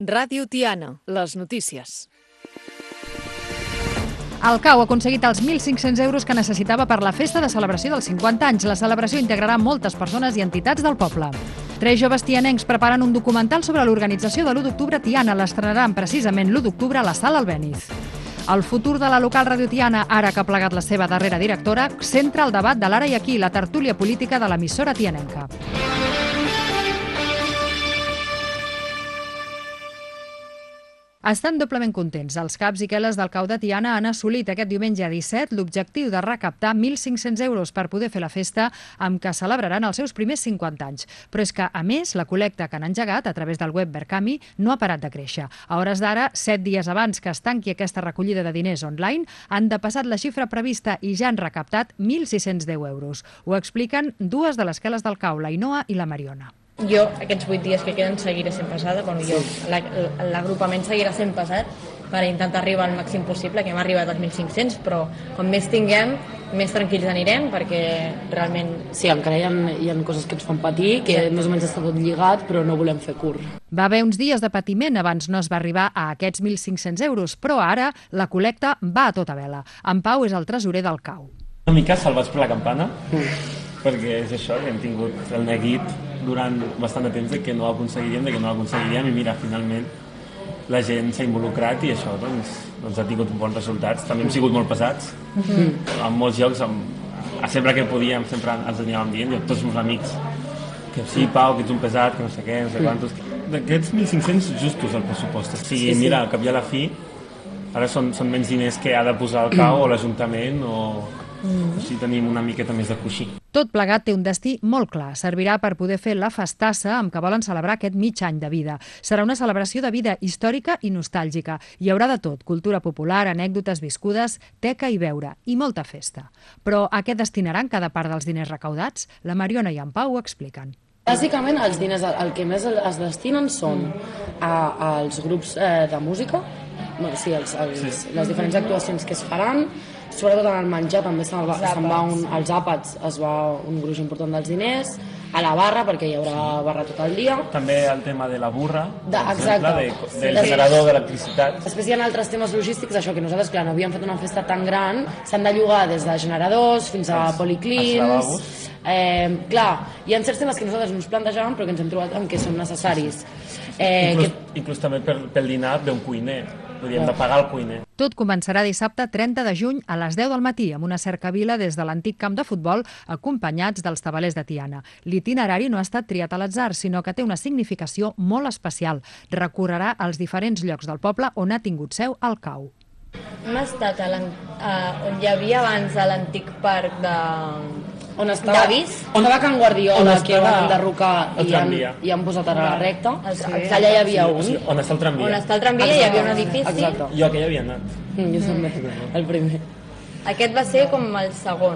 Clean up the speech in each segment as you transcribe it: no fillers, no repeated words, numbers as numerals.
Ràdio Tiana, les notícies. El CAU ha aconseguit els 1.500 euros que necessitava per la festa de celebració dels 50 anys. La celebració integrarà moltes persones i entitats del poble. 3 joves tianencs preparen un documental sobre l'organització de l'1 d'octubre a Tiana. L'estrenaran precisament l'1 d'octubre a la Sala Albéniz. El futur de la local Ràdio Tiana, ara que ha plegat la seva darrera directora, centra el debat de l'ara i aquí, la tertúlia política de l'emissora tianenca. Estan doblement contents. Els caps i queles del CAU de Tiana han assolit aquest diumenge 17 l'objectiu de recaptar 1.500 euros per poder fer la festa amb què celebraran els seus primers 50 anys. Però és que, a més, la col·lecta que han engegat a través del web Verkami no ha parat de créixer. A hores d'ara, 7 dies abans que es tanqui aquesta recollida de diners online, han depassat la xifra prevista i ja han recaptat 1.610 euros. Ho expliquen dues de les queles del CAU, la Ainhoa i la Mariona. Jo, aquests 8 dies que queden, seguiré sent pesada. L'agrupament seguirà sent pesat per intentar arribar al màxim possible, que hem arribat als 1.500, però com més tinguem, més tranquils anirem, perquè realment... Sí, encara hi ha coses que ens fan patir, que més o menys està tot lligat, però no volem fer curt. Va haver uns dies de patiment abans no es va arribar a aquests 1.500 euros, però ara la col·lecta va a tota vela. En Pau és el tresorer del CAU. Una mica salvats per la campana, perquè és això, que hem tingut el neguit durant bastant de temps de que no ho aconseguiríem, i mira, finalment la gent s'ha involucrat i això doncs ha tingut bons resultats. També hem sigut molt pesats, en molts llocs, sempre que podíem sempre ens anàvem dient, tots els meus amics, que sí, Pau, que ets un pesat, que no sé què, no sé quantos... D'aquests 1.500 justos al pressupost. O sigui, mira, al cap i a la fi, ara són menys diners que ha de posar el CAU o l'Ajuntament o si tenim una miqueta més de coixí. Tot plegat té un destí molt clar. Servirà per poder fer la festassa amb què volen celebrar aquest mig any de vida. Serà una celebració de vida històrica i nostàlgica. Hi haurà de tot, cultura popular, anècdotes viscudes, teca i beure, i molta festa. Però a què destinaran cada part dels diners recaudats? La Mariona i en Pau ho expliquen. Bàsicament, els diners, el que més es destinen són als grups de música, les diferents actuacions que es faran, sobretot en el menjar també se'n va als àpats, es va un gruix important dels diners, a la barra, perquè hi haurà barra tot el dia. També el tema de la burra, per exemple, del generador d'electricitat. Després hi ha altres temes logístics, això que nosaltres, clar, no havíem fet una festa tan gran, s'han de llogar des de generadors fins a policlins. Clar, hi ha certs temes que nosaltres no ens plantejàvem però que ens hem trobat en què són necessaris. Inclús també pel dinar ve un cuiner. Podríem de pagar el cuiner. Tot començarà dissabte 30 de juny a les 10 del matí amb una cercavila des de l'antic camp de futbol acompanyats dels tabalers de Tiana. L'itinerari no ha estat triat a l'atzar, sinó que té una significació molt especial. Recorrerà als diferents llocs del poble on ha tingut seu el CAU. Hem estat on hi havia abans l'antic parc de... On estava Can Guardiola, que van enderrocar i han posat ara la recta. Allà hi havia un. On està el tramvia. On està el tramvia hi havia un edifici. Exacte. Jo que hi havia anat. Jo també, el primer. Aquest va ser com el segon.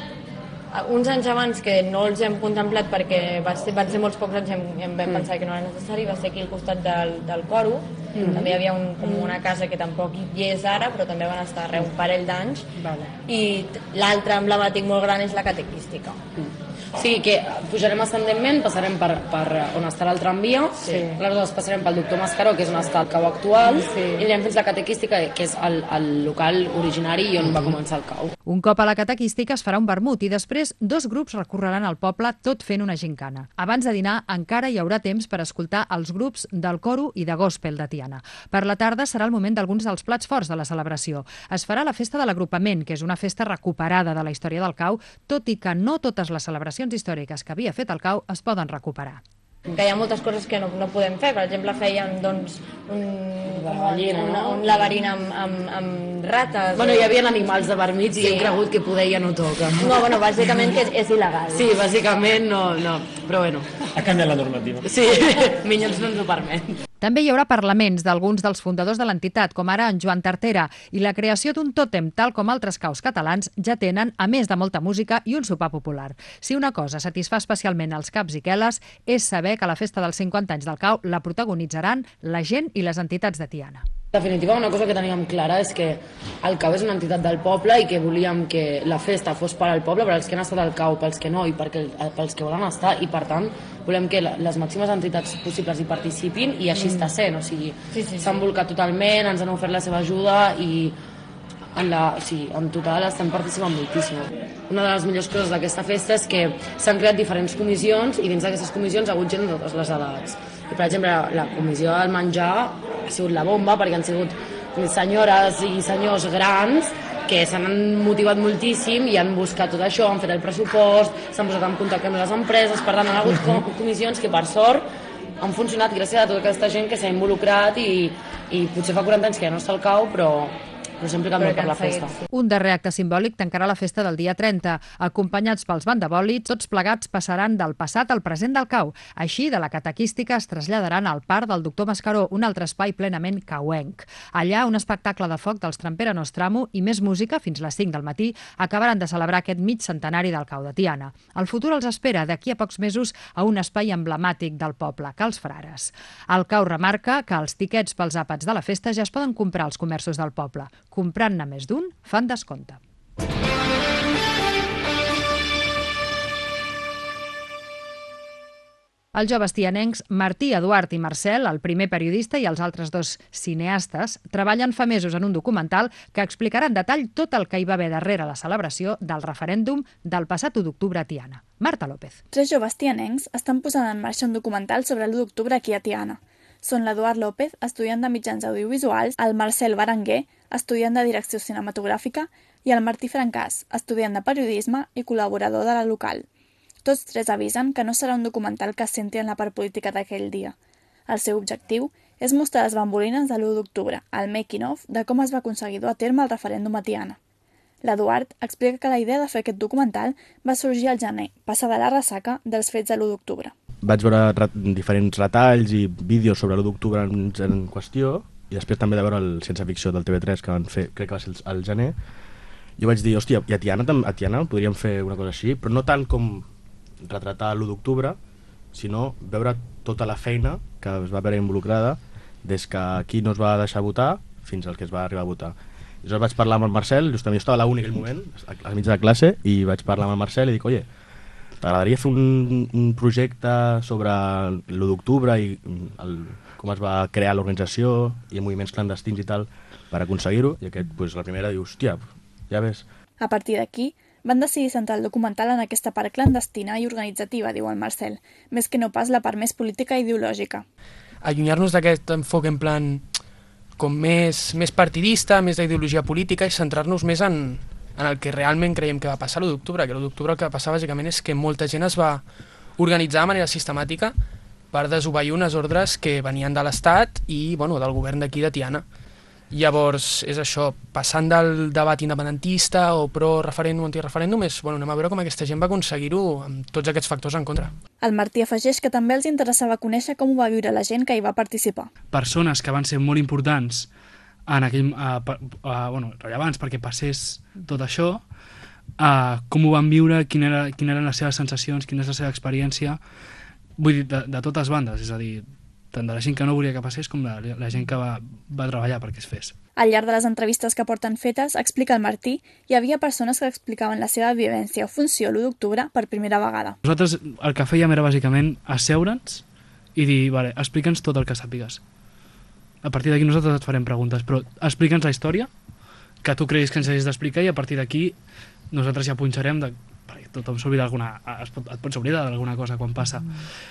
Uns anys abans que no els hem contemplat perquè van ser molts pocs anys i vam pensar que no era necessari, va ser aquí al costat del coro. També hi havia una casa que tampoc hi és ara, però també van estar arreu un parell d'anys. I l'altre emblemàtic molt gran és la catequística. Sí, que pujarem ascendentment, passarem per on està el tramvia, aleshores passarem pel doctor Mascaró, que és on està el CAU actual, i anirem fins a la catequística, que és el local originari i on va començar el CAU. Un cop a la catequística es farà un vermut i després 2 grups recorreran al poble tot fent una gincana. Abans de dinar encara hi haurà temps per escoltar els grups del coro i de gospel de Tiana. Per la tarda serà el moment d'alguns dels plats forts de la celebració. Es farà la festa de l'agrupament, que és una festa recuperada de la història del CAU, tot i que no totes les celebracions històriques que havia fet el CAU es poden recuperar. Que hi ha moltes coses que no podem fer. Per exemple, fèiem un laberint amb rates. Bueno, hi havia animals de vermig i hem cregut que poder ja no toca. No, bueno, bàsicament que és il·legal. Sí, bàsicament no, però bueno. Ha canviat la normativa. Sí, Minyons no ens ho permet. També hi haurà parlaments d'alguns dels fundadors de l'entitat, com ara en Joan Tartera, i la creació d'un tòtem, tal com altres caus catalans, ja tenen, a més de molta música i un sopar popular. Si una cosa satisfà especialment els caps i queles, és saber que la festa dels 50 anys del CAU la protagonitzaran la gent i les entitats de Tiana. En definitiva, una cosa que teníem clara és que el CAU és una entitat del poble i que volíem que la festa fos per al poble, per als que han estat al CAU, pels que no i pels que volen estar, i per tant volem que les màximes entitats possibles hi participin, i així està sent, o sigui, s'han volcat totalment, ens han ofert la seva ajuda i en total estan participant moltíssim. Una de les millors coses d'aquesta festa és que s'han creat diferents comissions i dins d'aquestes comissions ha hagut gent de totes les edats. I, per exemple, la comissió del menjar ha sigut la bomba perquè han sigut senyores i senyors grans que s'han motivat moltíssim i han buscat tot això, han fet el pressupost, s'han posat en contacte amb les empreses, per tant, han hagut comissions que, per sort, han funcionat gràcies a tota aquesta gent que s'ha involucrat i potser fa 40 anys que ja no està al CAU, però sempre canvia per la festa. Un darrer acte simbòlic tancarà la festa del dia 30. Acompanyats pels bandabòlids, tots plegats passaran del passat al present del CAU. Així, de la catequística es traslladaran al parc del Doctor Mascaró, un altre espai plenament cauenc. Allà, un espectacle de foc dels Trampera Nostramo i més música fins les 5 del matí acabaran de celebrar aquest mig centenari del CAU de Tiana. El futur els espera d'aquí a pocs mesos a un espai emblemàtic del poble, Cals Frares. El CAU remarca que els tiquets pels àpats de la festa ja es poden comprar als comerços del poble. Comprant-ne més d'un, fan descompte. Els joves tianencs Martí, Eduard i Marcel, el primer periodista i els altres 2 cineastes, treballen fa mesos en un documental que explicarà en detall tot el que hi va haver darrere la celebració del referèndum del passat 1 d'octubre a Tiana. Marta López. 3 joves tianencs estan posant en marxa un documental sobre l'1 d'octubre aquí a Tiana. Són l'Eduard López, estudiant de mitjans audiovisuals, el Marcel Berenguer, estudiant de direcció cinematogràfica, i el Martí Francàs, estudiant de periodisme i col·laborador de la local. Tots 3 avisen que no serà un documental que es centri en la part política d'aquell dia. El seu objectiu és mostrar les bambolines de l'1 d'octubre, el making-of de com es va aconseguir dur a terme el referèndum a Tiana. L'Eduard explica que la idea de fer aquest documental va sorgir al gener, passada la ressaca dels fets de l'1 d'octubre. Vaig veure diferents retalls i vídeos sobre l'1 d'octubre en qüestió, i després també de veure el Ciència Ficció del TV3 que van fer, crec que va ser al gener. Jo vaig dir, hòstia, i a Tiana podríem fer una cosa així, però no tant com retratar l'1 d'octubre, sinó veure tota la feina que es va veure involucrada des que aquí no es va deixar votar fins al que es va arribar a votar. I llavors vaig parlar amb el Marcel, justament jo estava a l'únic en aquell moment, a mig de classe, i vaig parlar amb el Marcel i dic, oye, t'agradaria fer un projecte sobre l'1 d'octubre i com es va crear l'organització i moviments clandestins i tal per aconseguir-ho? I aquest, la primera diu, hòstia, ja ves. A partir d'aquí, van decidir centrar el documental en aquesta part clandestina i organitzativa, diu el Marcel, més que no pas la part més política i ideològica. Allunyar-nos d'aquest enfoc en plan com més partidista, més d'ideologia política, i centrar-nos més en el que realment creiem que va passar l'1 d'octubre, que l'1 d'octubre el que va passar bàsicament és que molta gent es va organitzar de manera sistemàtica per desobeir unes ordres que venien de l'Estat i del govern d'aquí de Tiana. Llavors, és això, passant del debat independentista o pro-referèndum o antireferèndum, anem a veure com aquesta gent va aconseguir-ho amb tots aquests factors en contra. El Martí afegeix que també els interessava conèixer com ho va viure la gent que hi va participar. Persones que van ser molt importants en aquell, rellevants perquè passés tot això, com ho van viure, quines eren les seves sensacions, quina és la seva experiència, vull dir, de totes bandes, és a dir, tant de la gent que no volia que passés com la gent que va treballar perquè es fes. Al llarg de les entrevistes que porten fetes, explica el Martí, hi havia persones que explicaven la seva vivència o funció l'1 d'octubre per primera vegada. Nosaltres el que fèiem era bàsicament asseure'ns i dir, vale, explica'ns tot el que sàpigues. A partir d'aquí nosaltres et farem preguntes, però explica'ns la història que tu creus que ens hagis d'explicar i a partir d'aquí nosaltres ja punxarem perquè tothom s'oblida et pots oblidar d'alguna cosa quan passa.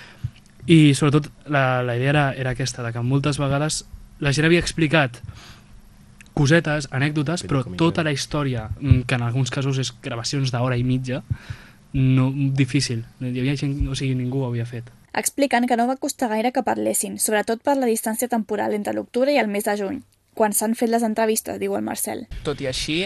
I sobretot la idea era aquesta, de que moltes vegades la gent havia explicat cosetes, anècdotes, però tota la història, que en alguns casos és gravacions d'hora i mitja, difícil. Hi havia gent, ningú ho havia fet. Expliquen que no va costar gaire que parlessin, sobretot per la distància temporal entre l'octubre i el mes de juny, quan s'han fet les entrevistes, diu el Marcel. Tot i així,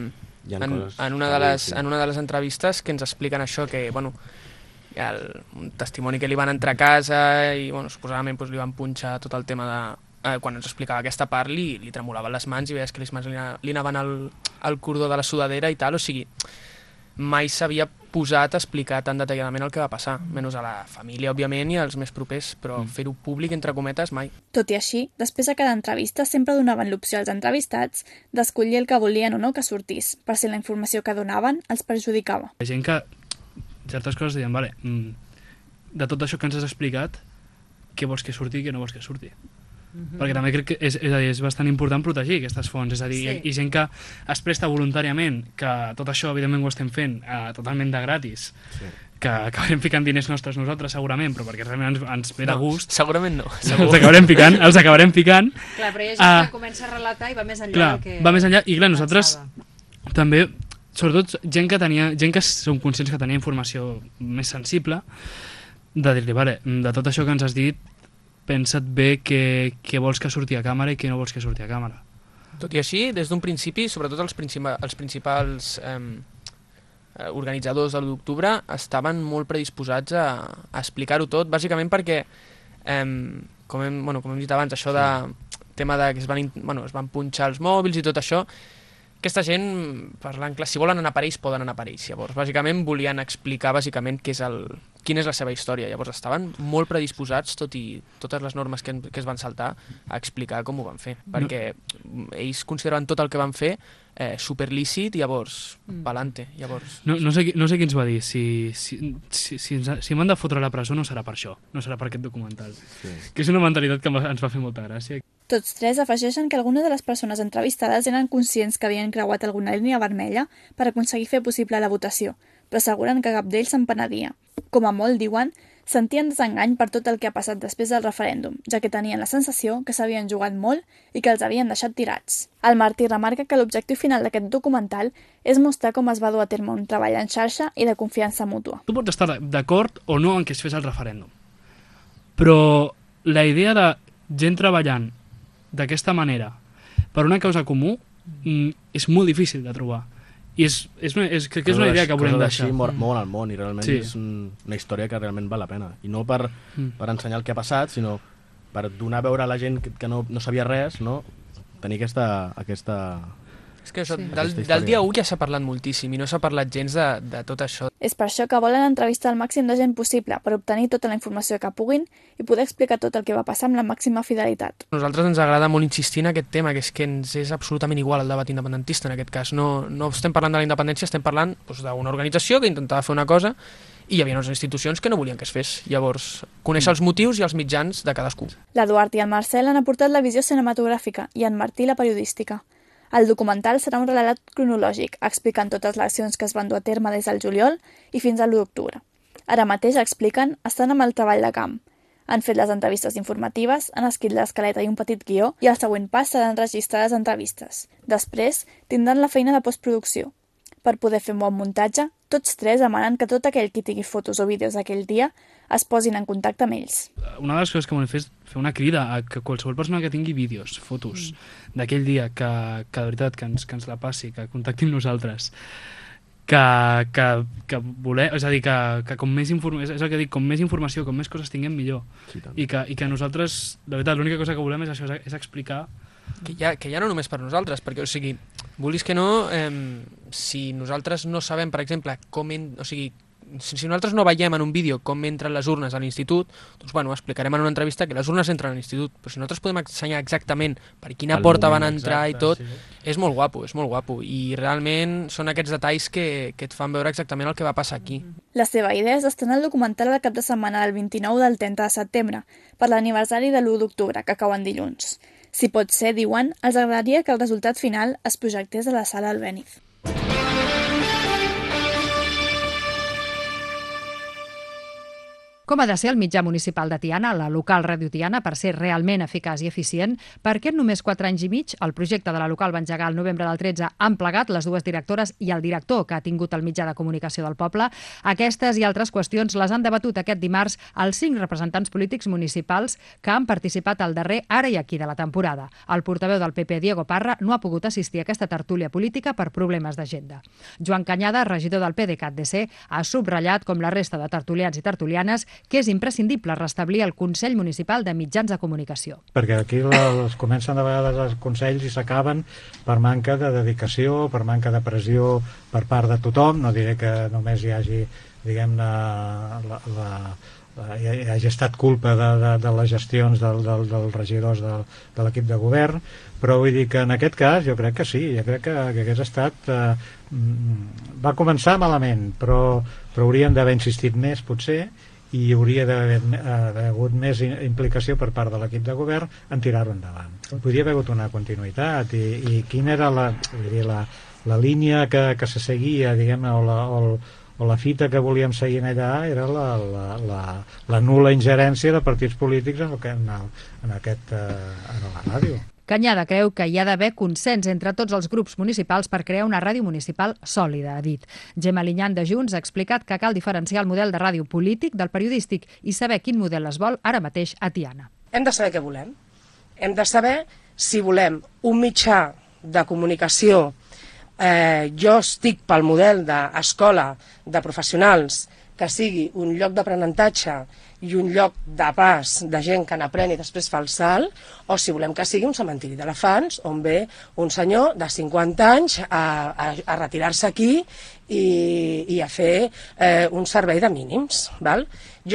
en una de les entrevistes que ens expliquen això, que, hi ha un testimoni que li van entrar a casa i, suposadament li van punxar tot el tema de... Quan ens explicava aquesta part li tremolaven les mans i veies que les mans li anaven al cordó de la sudadera i tal, o sigui, mai s'havia posat a explicar tan detalladament el que va passar, menys a la família, òbviament, i als més propers, però fer-ho públic, entre cometes, mai. Tot i així, després de cada entrevista sempre donaven l'opció als entrevistats d'escollir el que volien o no que sortís, per si la informació que donaven els perjudicava. Hi ha gent que certes coses deien, vale, de tot això que ens has explicat, què vols que surti i què no vols que surti? Perquè també crec que és bastant important protegir aquestes fonts, és a dir, hi ha gent que es presta voluntàriament, que tot això evidentment ho estem fent totalment de gratis, que acabarem ficant diners nostres nosaltres segurament, però perquè realment ens ve de gust. Segurament no. Els acabarem ficant. Clar, però hi ha gent que comença a relatar i va més enllà del que... Va més enllà, i clar, nosaltres també, sobretot gent que som conscients que tenia informació més sensible, de dir-li, vale, de tot això que ens has dit, pensa't bé què vols que surti a càmera i què no vols que surti a càmera. Tot i així, des d'un principi, sobretot els principals organitzadors de l'1 d'octubre estaven molt predisposats a explicar-ho tot, bàsicament perquè, com hem dit abans, això de tema de que es van punxar els mòbils i tot això, aquesta gent, parlant clar, si volen anar per ells, poden anar per ells. Llavors, bàsicament, volien explicar bàsicament quina és la seva història. Llavors, estaven molt predisposats, tot i totes les normes que es van saltar, a explicar com ho van fer. Perquè ells consideraven tot el que van fer superlícit, llavors, pa'lante. No sé qui ens va dir, si m'han de fotre a la presó no serà per això, no serà per aquest documental. Que és una mentalitat que ens va fer molta gràcia. Tots tres afegeixen que algunes de les persones entrevistades eren conscients que havien creuat alguna línia vermella per aconseguir fer possible la votació, però asseguren que cap d'ells se'n penedia. Com a molt, diuen, sentien desengany per tot el que ha passat després del referèndum, ja que tenien la sensació que s'havien jugat molt i que els havien deixat tirats. El Martí remarca que l'objectiu final d'aquest documental és mostrar com es va dur a terme un treball en xarxa i de confiança mútua. Tu pots estar d'acord o no en què es fes el referèndum, però la idea de gent treballant d'aquesta manera per una causa comú és molt difícil de trobar. I crec que és una idea que volem deixar. Coses així mouen el món i realment és una història que realment val la pena. I no per ensenyar el que ha passat, sinó per donar a veure a la gent que no sabia res, no? Tenir aquesta... És que això, del dia 1 ja s'ha parlat moltíssim i no s'ha parlat gens de tot això. És per això que volen entrevistar el màxim de gent possible per obtenir tota la informació que puguin i poder explicar tot el que va passar amb la màxima fidelitat. A nosaltres ens agrada molt insistir en aquest tema, que és que ens és absolutament igual el debat independentista en aquest cas. No estem parlant de la independència, estem parlant d'una organització que intentava fer una cosa i hi havia unes institucions que no volien que es fes. Llavors, conèixer els motius i els mitjans de cadascú. L'Eduard i el Marcel han aportat la visió cinematogràfica i en Martí la periodística. El documental serà un relat cronològic, explicant totes les accions que es van dur a terme des del juliol i fins a l'1 d'octubre. Ara mateix, expliquen, estan amb el treball de camp. Han fet les entrevistes informatives, han escrit l'escaleta i un petit guió i el següent pas seran registrar les entrevistes. Després, tindran la feina de postproducció. Per poder fer un bon muntatge, tots tres demanen que tot aquell qui tingui fotos o vídeos d'aquell dia es posin en contacte amb ells. Una de les coses que volem fer és fer una crida a que qualsevol persona que tingui vídeos, fotos d'aquell dia, que de veritat que ens la passi, que contacti amb nosaltres, que voler, és a dir, que com més informació, és el que dic, com més informació, com més coses tinguem, millor. Sí, i que nosaltres, de veritat, l'única cosa que volem és això, és explicar que ja no només per nosaltres, perquè, o sigui, vulguis que no, si nosaltres no sabem, per exemple, si nosaltres no veiem en un vídeo com entren les urnes a l'institut, doncs, bueno, explicarem en una entrevista que les urnes entren a l'institut, però si nosaltres podem ensenyar exactament per quina porta van entrar i tot, és molt guapo, i realment són aquests detalls que et fan veure exactament el que va passar aquí. La seva idea és estrenar el documental al cap de setmana del 29 del 30 de setembre, per l'aniversari de l'1 d'octubre, que cau en dilluns. Si pot ser, diuen, els agradaria que el resultat final es projectés a la sala Albéniz. Com ha de ser el mitjà municipal de Tiana, la local Ràdio Tiana, per ser realment eficaç i eficient? Per què en només 4 anys i mig el projecte de la local va engegar el novembre del 13 han plegat les dues directores i el director que ha tingut el mitjà de comunicació del poble? Aquestes i altres qüestions les han debatut aquest dimarts els 5 representants polítics municipals que han participat al darrer Ara i Aquí de la temporada. El portaveu del PP, Diego Parra, no ha pogut assistir a aquesta tertúlia política per problemes d'agenda. Joan Canyada, regidor del PDeCAT-DC, ha subratllat, com la resta de tertulians i tertulianes, que és imprescindible restablir el Consell Municipal de Mitjans de Comunicació. Perquè aquí es comencen de vegades els consells i s'acaben per manca de dedicació, per manca de pressió per part de tothom. No diré que només hi hagi, diguem-ne, hi hagi estat culpa de les gestions dels regidors de l'equip de govern, però vull dir que en aquest cas jo crec que sí, jo crec que hagués estat va començar malament, però hauríem d'haver insistit més potser, i hi hauria d'haver hagut més implicació per part de l'equip de govern en tirar-ho endavant. Podria haver hagut una continuïtat i quina era la línia que se seguia, diguem-ne, o la fita que volíem seguir allà era la nul·la ingerència de partits polítics en la ràdio. Canyada creu que hi ha d'haver consens entre tots els grups municipals per crear una ràdio municipal sòlida, ha dit. Gemma Linyant de Junts ha explicat que cal diferenciar el model de ràdio polític del periodístic i saber quin model es vol ara mateix a Tiana. Hem de saber què volem. Hem de saber si volem un mitjà de comunicació. Jo estic pel model d'escola de professionals que sigui un lloc d'aprenentatge i un lloc de pas de gent que n'aprèn i després fa el salt, o si volem que sigui un cementiri d'elefants on ve un senyor de 50 anys a retirar-se aquí i a fer un servei de mínims. Val? Jo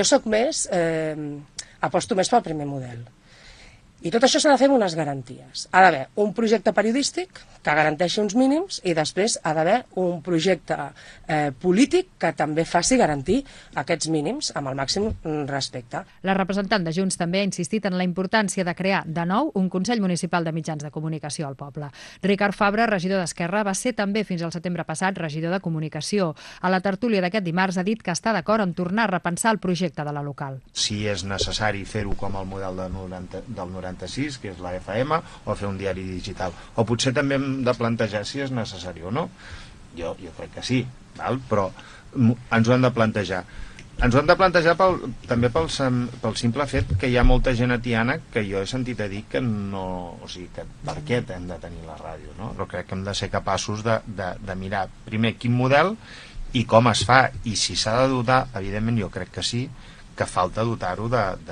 aposto més pel primer model. I tot això s'ha de fer amb unes garanties. Ha d'haver un projecte periodístic que garanteixi uns mínims i després ha d'haver un projecte polític que també faci garantir aquests mínims amb el màxim respecte. La representant de Junts també ha insistit en la importància de crear de nou un Consell Municipal de Mitjans de Comunicació al poble. Ricard Fabra, regidor d'Esquerra, va ser també fins al setembre passat regidor de Comunicació. A la tertúlia d'aquest dimarts ha dit que està d'acord en tornar a repensar el projecte de la local. Si és necessari fer-ho com el model del 96, que és la FM, o fer un diari digital. O potser també hem de plantejar si és necessari o no. Jo crec que sí, val? Però ens ho hem de plantejar. Ens ho hem de plantejar també pel simple fet que hi ha molta gent a Tiana que jo he sentit a dir que no... O sigui, que per què hem de tenir la ràdio, no? Però crec que hem de ser capaços de mirar primer quin model i com es fa. I si s'ha de dotar, evidentment jo crec que sí, que falta dotar-ho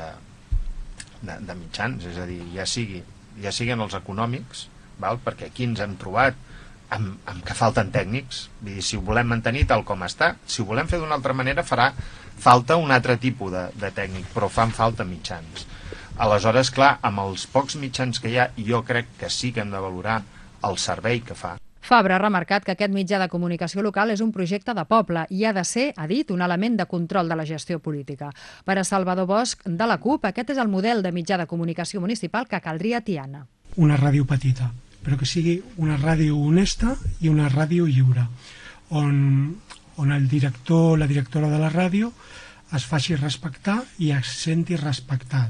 de mitjans, és a dir, ja siguin els econòmics, val? Perquè aquí ens hem trobat amb que falten tècnics. Vull dir, si ho volem mantenir tal com està, si ho volem fer d'una altra manera farà falta un altre tipus de tècnic, però fan falta mitjans. Aleshores, clar, amb els pocs mitjans que hi ha, jo crec que sí que hem de valorar el servei que fa. Fabra ha remarcat que aquest mitjà de comunicació local és un projecte de poble i ha de ser, ha dit, un element de control de la gestió política. Per a Salvador Bosch, de la CUP, aquest és el model de mitjà de comunicació municipal que caldria a Tiana. Una ràdio petita, però que sigui una ràdio honesta i una ràdio lliure, on el director o la directora de la ràdio es faci respectar i es senti respectat.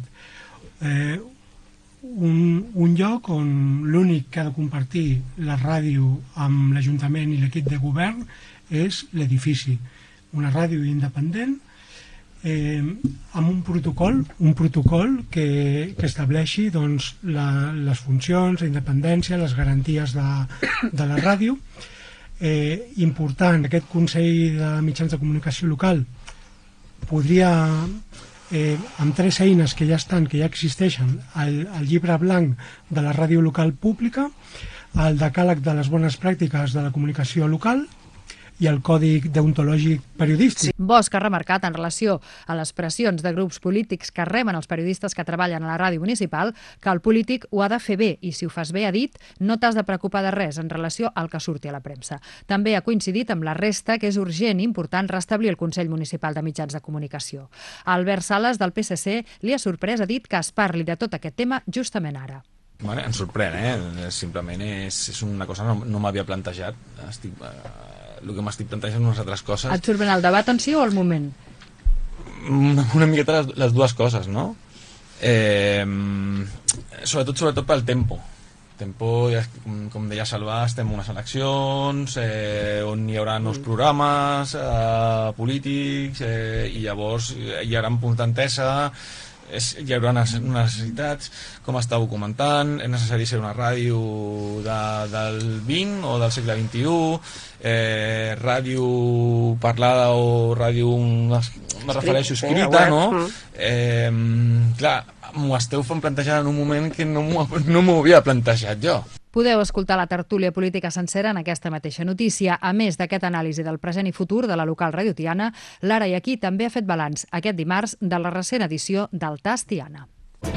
Un lloc on l'únic que ha de compartir la ràdio amb l'Ajuntament i l'equip de govern és l'edifici. Una ràdio independent amb un protocol que estableixi doncs, les funcions, la independència, les garanties de la ràdio. Important, aquest Consell de Mitjans de Comunicació Local podria, amb 3 eines que ja estan, que ja existeixen, el llibre blanc de la ràdio local pública, el decàleg de les bones pràctiques de la comunicació local i el còdic deontològic periodístic. Bosch ha remarcat en relació a les pressions de grups polítics que remen els periodistes que treballen a la ràdio municipal que el polític ho ha de fer bé i si ho fas bé, ha dit, no t'has de preocupar de res en relació al que surti a la premsa. També ha coincidit amb la resta que és urgent i important restablir el Consell Municipal de Mitjans de Comunicació. Albert Sales, del PSC, li ha sorprès, ha dit que es parli de tot aquest tema justament ara. Bueno, em sorprèn, simplement és una cosa que no m'havia plantejat. El que m'estic plantejant unes altres coses. Et sorprèn el debat en si o el moment? Una miqueta les dues coses, no? Sobretot pel tempo. Tempo, com deia Salvà, estem en unes eleccions on hi haurà nous programes polítics i llavors hi haurà punts d'entesa hi haurà necessitats, com està documentant, és necessari ser una ràdio del 20 o del segle XXI, ràdio parlada o ràdio, me refereixo, escrita, no? Clar, m'ho esteu fent plantejar en un moment que no m'ho havia plantejat jo. Podeu escoltar la tertúlia política sencera en aquesta mateixa notícia. A més d'aquest anàlisi del present i futur de la local Radio Tiana, l'Ara i Aquí també ha fet balanç aquest dimarts de la recent edició del TAS Tiana.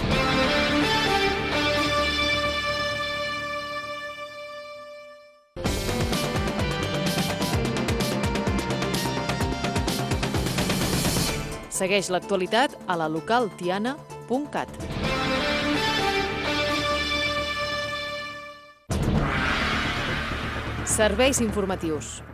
Segueix l'actualitat a la localtiana.cat. Serveis informatius.